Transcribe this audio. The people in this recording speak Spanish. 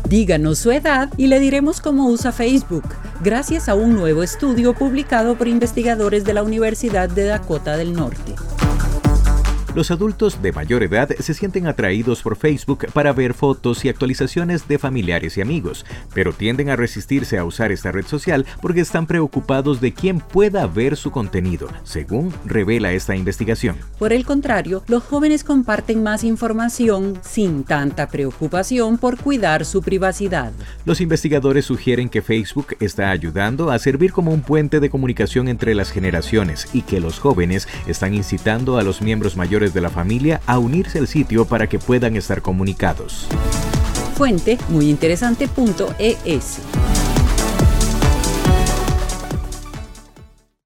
Díganos su edad y le diremos cómo usa Facebook, gracias a un nuevo estudio publicado por investigadores de la Universidad de Dakota del Norte. Los adultos de mayor edad se sienten atraídos por Facebook para ver fotos y actualizaciones de familiares y amigos, pero tienden a resistirse a usar esta red social porque están preocupados de quién pueda ver su contenido, según revela esta investigación. Por el contrario, los jóvenes comparten más información sin tanta preocupación por cuidar su privacidad. Los investigadores sugieren que Facebook está ayudando a servir como un puente de comunicación entre las generaciones y que los jóvenes están incitando a los miembros mayores de la familia a unirse al sitio para que puedan estar comunicados. Fuente muyinteresante.es